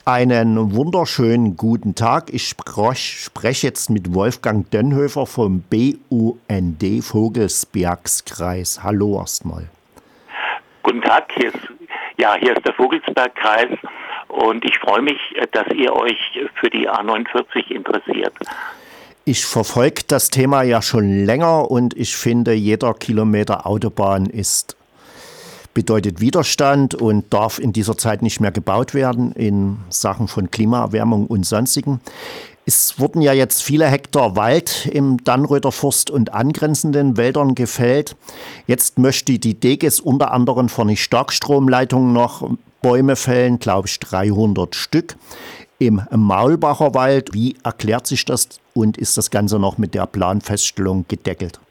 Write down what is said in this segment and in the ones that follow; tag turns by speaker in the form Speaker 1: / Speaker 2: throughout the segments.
Speaker 1: Einen wunderschönen guten Tag. Ich spreche jetzt mit Wolfgang Dönhofer vom BUND Vogelsbergkreis. Hallo erstmal.
Speaker 2: Guten Tag, hier ist der Vogelsbergkreis und ich freue mich, dass ihr euch für die A49 interessiert.
Speaker 1: Ich verfolge das Thema ja schon länger und ich finde, jeder Kilometer Autobahn bedeutet Widerstand und darf in dieser Zeit nicht mehr gebaut werden in Sachen von Klimaerwärmung und sonstigen. Es wurden ja jetzt viele Hektar Wald im Dannröder Forst und angrenzenden Wäldern gefällt. Jetzt möchte die Deges unter anderem von den Starkstromleitungen noch Bäume fällen, glaube ich 300 Stück. Im Maulbacher Wald, wie erklärt sich das und ist das Ganze noch mit der Planfeststellung gedeckelt?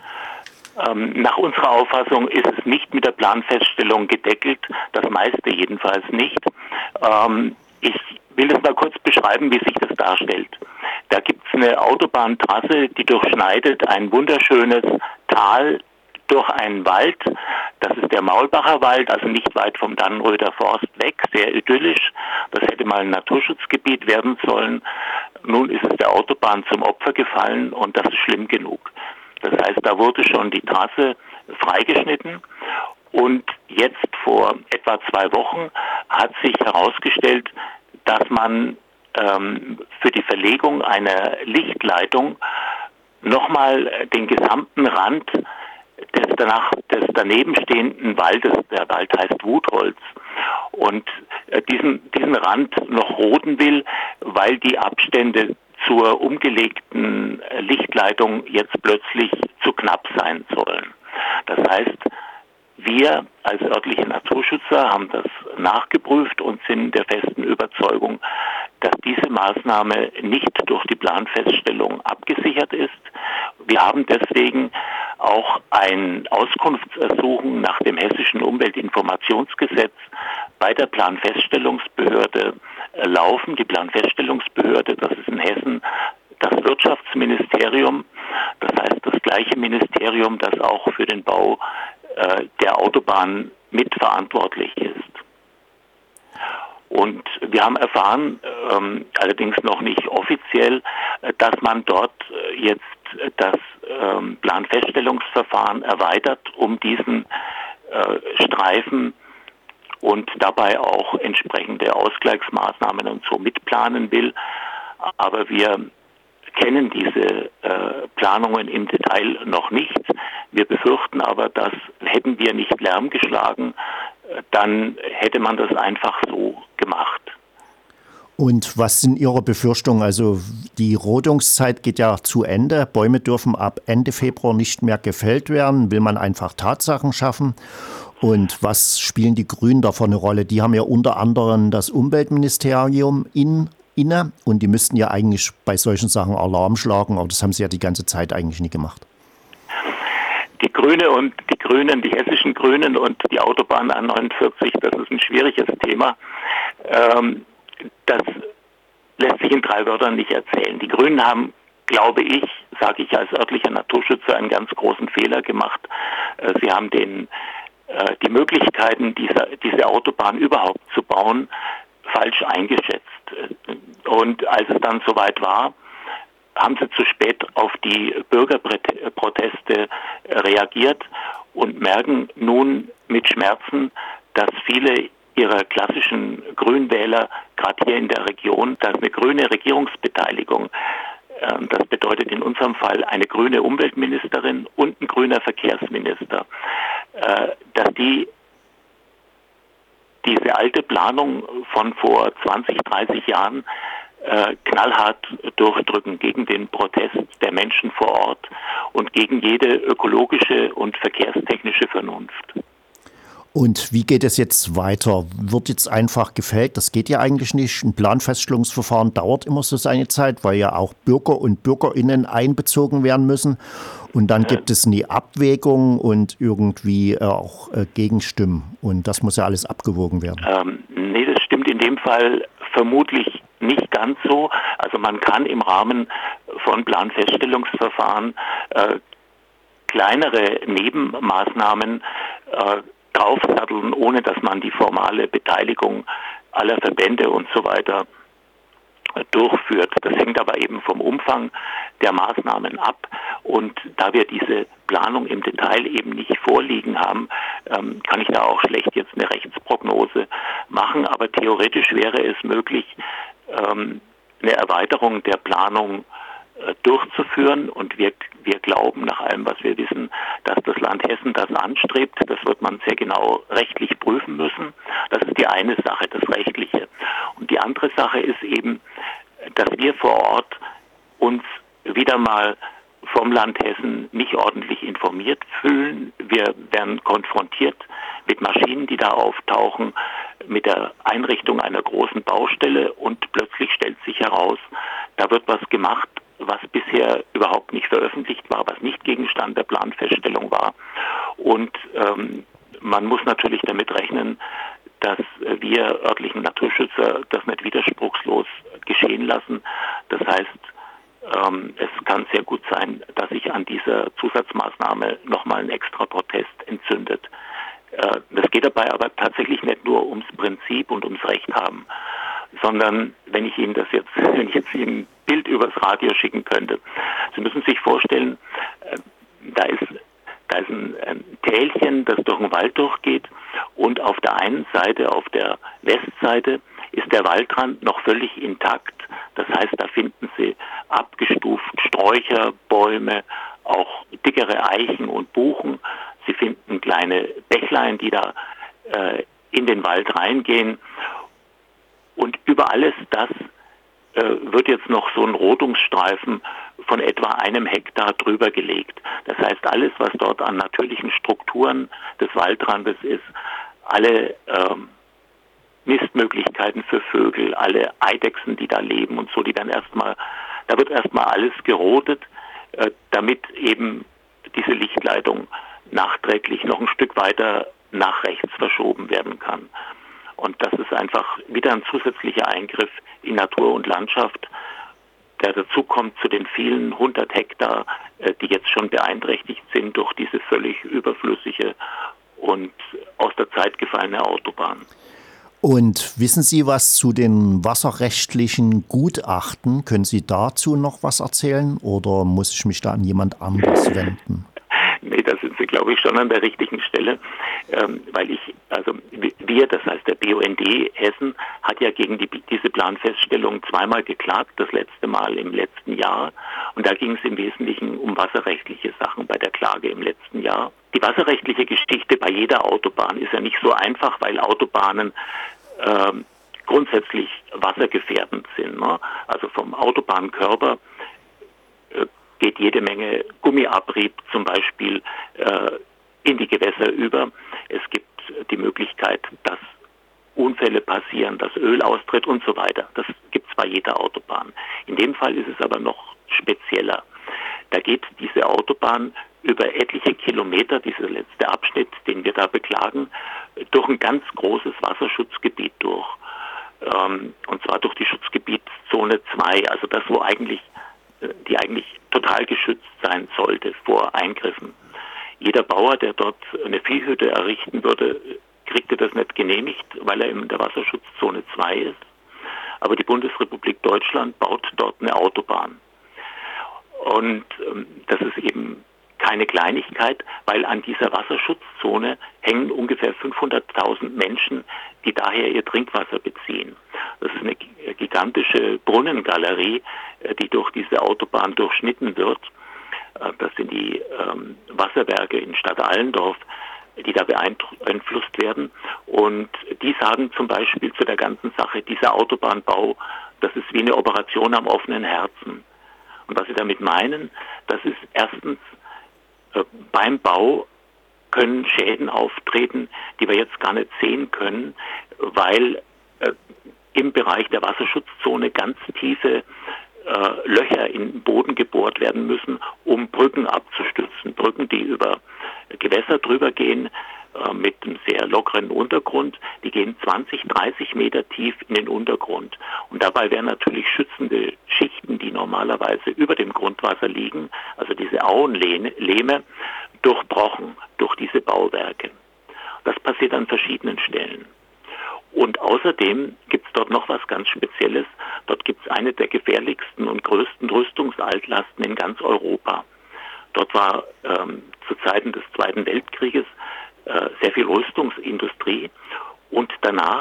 Speaker 2: Nach unserer Auffassung ist es nicht mit der Planfeststellung gedeckelt, das meiste jedenfalls nicht. Ich will das mal kurz beschreiben, wie sich das darstellt. Da gibt es eine Autobahntrasse, die durchschneidet ein wunderschönes Tal durch einen Wald. Das ist der Maulbacher Wald, also nicht weit vom Dannröder Forst weg, sehr idyllisch. Das hätte mal ein Naturschutzgebiet werden sollen. Nun ist es der Autobahn zum Opfer gefallen und das ist schlimm genug. Das heißt, da wurde schon die Trasse freigeschnitten und jetzt vor etwa 2 Wochen hat sich herausgestellt, dass man für die Verlegung einer Lichtleitung nochmal den gesamten Rand des daneben stehenden Waldes, der Wald heißt Wutholz, und diesen Rand noch roden will, weil die Abstände zur umgelegten Lichtleitung jetzt plötzlich zu knapp sein sollen. Das heißt, wir als örtliche Naturschützer haben das nachgeprüft und sind der festen Überzeugung, dass diese Maßnahme nicht durch die Planfeststellung abgesichert ist. Wir haben deswegen auch ein Auskunftsersuchen nach dem Hessischen Umweltinformationsgesetz bei der Planfeststellungsbehörde laufen. Die Planfeststellungsbehörde, das ist in Hessen das Wirtschaftsministerium, das heißt das gleiche Ministerium, das auch für den Bau der Autobahn mitverantwortlich ist. Und wir haben erfahren, allerdings noch nicht offiziell, dass man dort jetzt das Planfeststellungsverfahren erweitert um diesen Streifen und dabei auch entsprechende Ausgleichsmaßnahmen und so mitplanen will. Aber wir kennen diese Planungen im Detail noch nicht. Wir befürchten aber, dass hätten wir nicht Lärm geschlagen, dann hätte man das einfach so gemacht.
Speaker 1: Und was sind Ihre Befürchtungen? Also die Rodungszeit geht ja zu Ende. Bäume dürfen ab Ende Februar nicht mehr gefällt werden. Will man einfach Tatsachen schaffen? Und was spielen die Grünen da für eine Rolle? Die haben ja unter anderem das Umweltministerium inne und die müssten ja eigentlich bei solchen Sachen Alarm schlagen, aber das haben sie ja die ganze Zeit eigentlich nie gemacht.
Speaker 2: Die Grünen, die hessischen Grünen und die Autobahn A49, das ist ein schwieriges Thema. Das lässt sich in 3 Wörtern nicht erzählen. Die Grünen haben, glaube ich, sage ich als örtlicher Naturschützer, einen ganz großen Fehler gemacht. Sie haben die Möglichkeiten, diese Autobahn überhaupt zu bauen, falsch eingeschätzt. Und als es dann soweit war, haben sie zu spät auf die Bürgerproteste reagiert und merken nun mit Schmerzen, dass viele ihrer klassischen Grünwähler, gerade hier in der Region, dass eine grüne Regierungsbeteiligung, das bedeutet in unserem Fall eine grüne Umweltministerin und ein grüner Verkehrsminister, dass diese alte Planung von vor 20, 30 Jahren knallhart durchdrücken gegen den Protest der Menschen vor Ort und gegen jede ökologische und verkehrstechnische Vernunft.
Speaker 1: Und wie geht es jetzt weiter? Wird jetzt einfach gefällt? Das geht ja eigentlich nicht. Ein Planfeststellungsverfahren dauert immer so seine Zeit, weil ja auch Bürger und BürgerInnen einbezogen werden müssen. Und dann gibt es eine Abwägung und irgendwie auch Gegenstimmen. Und das muss ja alles abgewogen werden.
Speaker 2: Nee, das stimmt in dem Fall vermutlich nicht ganz so. Also man kann im Rahmen von Planfeststellungsverfahren kleinere Nebenmaßnahmen draufsatteln, ohne dass man die formale Beteiligung aller Verbände und so weiter durchführt. Das hängt aber eben vom Umfang der Maßnahmen ab. Und da wir diese Planung im Detail eben nicht vorliegen haben, kann ich da auch schlecht jetzt eine Rechtsprognose machen. Aber theoretisch wäre es möglich, eine Erweiterung der Planung durchzuführen. Und wir glauben nach allem, was wir wissen, dass das Land Hessen das anstrebt. Das wird man sehr genau rechtlich prüfen müssen. Das ist die eine Sache, das Rechtliche. Und die andere Sache ist eben, dass wir vor Ort uns wieder mal vom Land Hessen nicht ordentlich informiert fühlen. Wir werden konfrontiert mit Maschinen, die da auftauchen, mit der Einrichtung einer großen Baustelle und plötzlich stellt sich heraus, da wird was gemacht, was bisher überhaupt nicht veröffentlicht war, was nicht Gegenstand der Planfeststellung war. Und man muss natürlich damit rechnen, dass wir örtlichen Naturschützer das nicht widerspruchslos geschehen lassen. Das heißt, es kann sehr gut sein, dass sich an dieser Zusatzmaßnahme nochmal ein extra Protest entzündet. Das geht dabei aber tatsächlich nicht nur ums Prinzip und ums Recht haben, sondern wenn ich Ihnen Ihnen ein Bild übers Radio schicken könnte. Sie müssen sich vorstellen, da ist ein Tälchen, das durch den Wald durchgeht und auf der einen Seite, auf der Westseite, ist der Waldrand noch völlig intakt. Das heißt, da finden Sie abgestuft Sträucher, Bäume, auch dickere Eichen und Buchen. Sie finden kleine Bächlein, die da in den Wald reingehen. Und über alles das wird jetzt noch so ein Rodungsstreifen von etwa 1 Hektar drüber gelegt. Das heißt, alles, was dort an natürlichen Strukturen des Waldrandes ist, alle Nistmöglichkeiten für Vögel, alle Eidechsen, die da leben und so, da wird erstmal alles gerodet, damit eben diese Lichtleitung nachträglich noch ein Stück weiter nach rechts verschoben werden kann. Und das ist einfach wieder ein zusätzlicher Eingriff in Natur und Landschaft, der dazu kommt zu den vielen 100 Hektar, die jetzt schon beeinträchtigt sind durch diese völlig überflüssige und aus der Zeit gefallene Autobahn.
Speaker 1: Und wissen Sie was zu den wasserrechtlichen Gutachten? Können Sie dazu noch was erzählen oder muss ich mich da an jemand anderes wenden?
Speaker 2: Nee, da sind Sie, glaube ich, schon an der richtigen Stelle, weil wir, das heißt der BUND Hessen, hat ja gegen diese Planfeststellung zweimal geklagt, das letzte Mal im letzten Jahr. Und da ging es im Wesentlichen um wasserrechtliche Sachen bei der Klage im letzten Jahr. Die wasserrechtliche Geschichte bei jeder Autobahn ist ja nicht so einfach, weil Autobahnen grundsätzlich wassergefährdend sind. Ne? Also vom Autobahnkörper geht jede Menge Gummiabrieb zum Beispiel in die Gewässer über. Es gibt die Möglichkeit, dass Unfälle passieren, dass Öl austritt und so weiter. Das gibt es bei jeder Autobahn. In dem Fall ist es aber noch spezieller. Da geht diese Autobahn über etliche Kilometer, dieser letzte Abschnitt, den wir da beklagen, durch ein ganz großes Wasserschutzgebiet durch. Und zwar durch die Schutzgebietszone 2, also das, die eigentlich total geschützt sein sollte vor Eingriffen. Jeder Bauer, der dort eine Viehhütte errichten würde, kriegte das nicht genehmigt, weil er in der Wasserschutzzone 2 ist. Aber die Bundesrepublik Deutschland baut dort eine Autobahn. Und das ist eben keine Kleinigkeit, weil an dieser Wasserschutzzone hängen ungefähr 500.000 Menschen, die daher ihr Trinkwasser beziehen. Das ist eine gigantische Brunnengalerie, die durch diese Autobahn durchschnitten wird. Das sind die Wasserwerke in Stadt Allendorf, die da beeinflusst werden. Und die sagen zum Beispiel zu der ganzen Sache, dieser Autobahnbau, das ist wie eine Operation am offenen Herzen. Und was sie damit meinen, das ist erstens, beim Bau können Schäden auftreten, die wir jetzt gar nicht sehen können, weil im Bereich der Wasserschutzzone ganz tiefe Löcher in den Boden gebohrt werden müssen, um Brücken abzustützen. Brücken, die über Gewässer drüber gehen, mit einem sehr lockeren Untergrund, die gehen 20, 30 Meter tief in den Untergrund. Und dabei werden natürlich schützende Schichten, die normalerweise über dem Grundwasser liegen, also diese Auenlehme, durchbrochen durch diese Bauwerke. Das passiert an verschiedenen Stellen. Und außerdem gibt dort noch was ganz Spezielles. Dort gibt es eine der gefährlichsten und größten Rüstungsaltlasten in ganz Europa. Dort war zu Zeiten des Zweiten Weltkrieges sehr viel Rüstungsindustrie und danach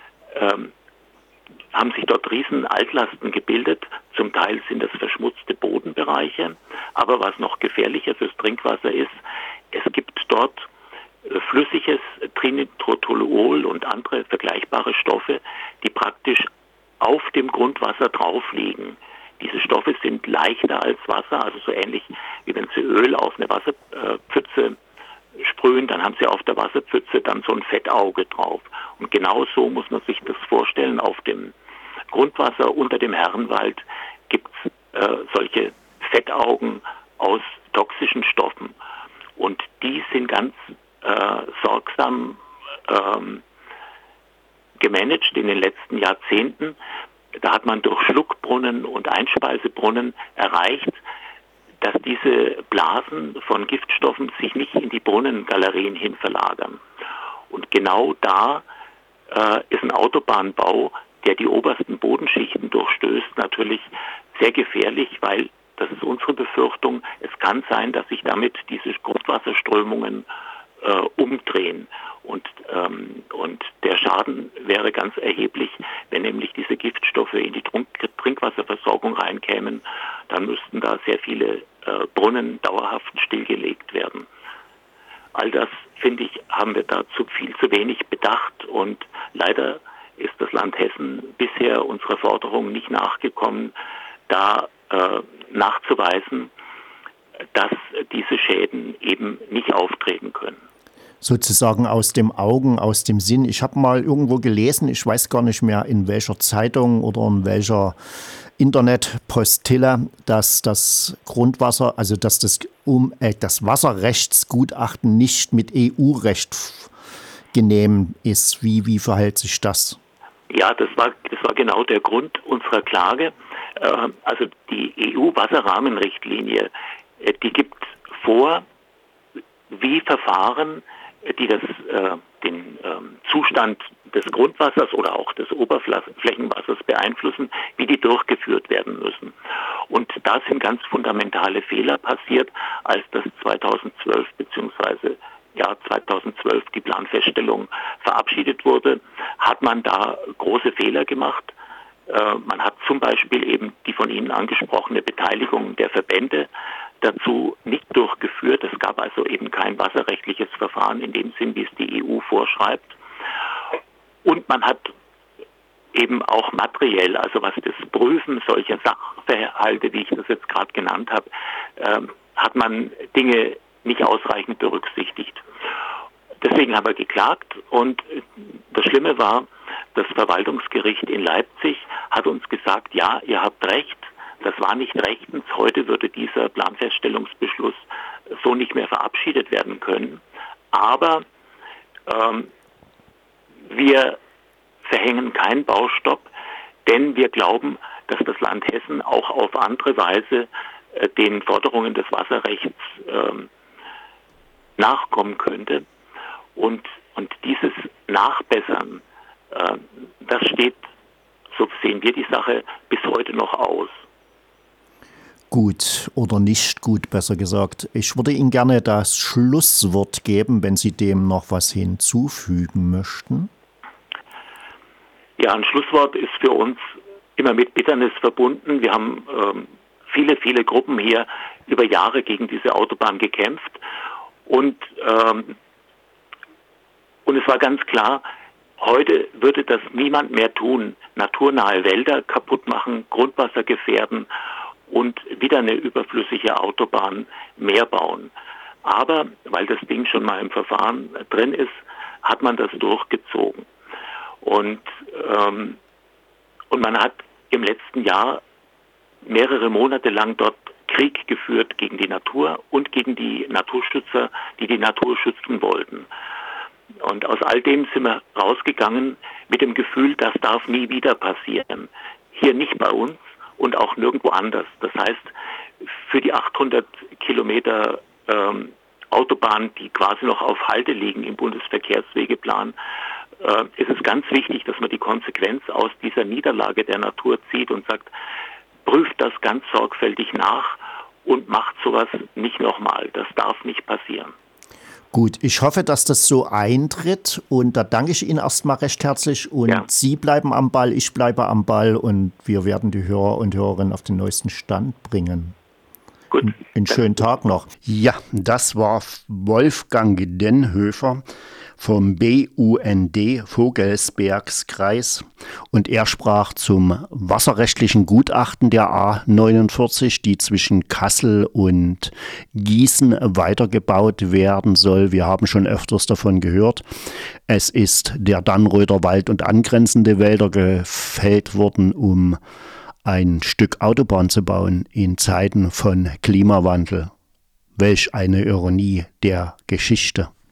Speaker 2: haben sich dort riesen Altlasten gebildet. Zum Teil sind das verschmutzte Bodenbereiche, aber was noch gefährlicher fürs Trinkwasser ist, es gibt dort flüssiges Trinitrotoluol und andere vergleichbare Stoffe, die praktisch auf dem Grundwasser drauf liegen. Diese Stoffe sind leichter als Wasser, also so ähnlich wie wenn Sie Öl auf eine Wasserpfütze sprühen, dann haben Sie auf der Wasserpfütze dann so ein Fettauge drauf. Und genau so muss man sich das vorstellen. Auf dem Grundwasser unter dem Herrenwald gibt es solche Fettaugen aus toxischen Stoffen. Und die sind ganz sorgsam gemanagt in den letzten Jahrzehnten. Da hat man durch Schluckbrunnen und Einspeisebrunnen erreicht, dass diese Blasen von Giftstoffen sich nicht in die Brunnengalerien hin verlagern. Und genau da ist ein Autobahnbau, der die obersten Bodenschichten durchstößt, natürlich sehr gefährlich, weil, das ist unsere Befürchtung, es kann sein, dass sich damit diese Grundwasserströmungen umdrehen. Und der Schaden wäre ganz erheblich, wenn nämlich diese Giftstoffe in die Trinkwasserversorgung reinkämen. Dann müssten da sehr viele Brunnen dauerhaft stillgelegt werden. All das, finde ich, haben wir da zu wenig bedacht. Und leider ist das Land Hessen bisher unserer Forderung nicht nachgekommen, da nachzuweisen, dass diese Schäden eben nicht auftreten können.
Speaker 1: Sozusagen aus dem Augen, aus dem Sinn. Ich habe mal irgendwo gelesen, ich weiß gar nicht mehr in welcher Zeitung oder in welcher Internetpostille, dass das Grundwasser, also dass das Wasserrechtsgutachten nicht mit EU-Recht genehm ist. Wie verhält sich das?
Speaker 2: Ja, das war genau der Grund unserer Klage. Also die EU-Wasserrahmenrichtlinie, die gibt vor, wie Verfahren, die den Zustand des Grundwassers oder auch des Oberflächenwassers beeinflussen, wie die durchgeführt werden müssen. Und da sind ganz fundamentale Fehler passiert, als das 2012 bzw. Jahr 2012 die Planfeststellung verabschiedet wurde, hat man da große Fehler gemacht. Man hat zum Beispiel eben die von Ihnen angesprochene Beteiligung der Verbände dazu nicht durchgeführt. Es gab also eben kein wasserrechtliches Verfahren in dem Sinn, wie es die EU vorschreibt. Und man hat eben auch materiell, also was das Prüfen solcher Sachverhalte, wie ich das jetzt gerade genannt habe, hat man Dinge nicht ausreichend berücksichtigt. Deswegen haben wir geklagt und das Schlimme war, das Verwaltungsgericht in Leipzig hat uns gesagt, ja, ihr habt recht, das war nicht rechtens, heute würde dieser Planfeststellungsbeschluss so nicht mehr verabschiedet werden können, aber wir verhängen keinen Baustopp, denn wir glauben, dass das Land Hessen auch auf andere Weise den Forderungen des Wasserrechts nachkommen könnte. Und dieses Nachbessern, das steht, so sehen wir die Sache, bis heute noch aus.
Speaker 1: Gut oder nicht gut, besser gesagt. Ich würde Ihnen gerne das Schlusswort geben, wenn Sie dem noch was hinzufügen möchten.
Speaker 2: Ja, ein Schlusswort ist für uns immer mit Bitternis verbunden. Wir haben viele, viele Gruppen hier über Jahre gegen diese Autobahn gekämpft. Und es war ganz klar, heute würde das niemand mehr tun. Naturnahe Wälder kaputt machen, Grundwasser gefährden und wieder eine überflüssige Autobahn mehr bauen. Aber, weil das Ding schon mal im Verfahren drin ist, hat man das durchgezogen. Und man hat im letzten Jahr mehrere Monate lang dort Krieg geführt gegen die Natur und gegen die Naturschützer, die die Natur schützen wollten. Und aus all dem sind wir rausgegangen mit dem Gefühl, das darf nie wieder passieren. Hier nicht bei uns und auch nirgendwo anders. Das heißt, für die 800 Kilometer Autobahn, die quasi noch auf Halde liegen im Bundesverkehrswegeplan, ist es ganz wichtig, dass man die Konsequenz aus dieser Niederlage der Natur zieht und sagt, prüft das ganz sorgfältig nach und macht sowas nicht nochmal. Das darf nicht passieren.
Speaker 1: Gut, ich hoffe, dass das so eintritt und da danke ich Ihnen erstmal recht herzlich und
Speaker 2: Ja.
Speaker 1: Sie bleiben am Ball, ich bleibe am Ball und wir werden die Hörer und Hörerinnen auf den neuesten Stand bringen.
Speaker 2: Gut.
Speaker 1: Einen schönen Tag noch.
Speaker 3: Ja, das war Wolfgang Dennhöfer vom BUND Vogelsbergskreis und er sprach zum wasserrechtlichen Gutachten der A49, die zwischen Kassel und Gießen weitergebaut werden soll. Wir haben schon öfters davon gehört. Es ist der Dannröder Wald und angrenzende Wälder gefällt worden, um ein Stück Autobahn zu bauen in Zeiten von Klimawandel. Welch eine Ironie der Geschichte.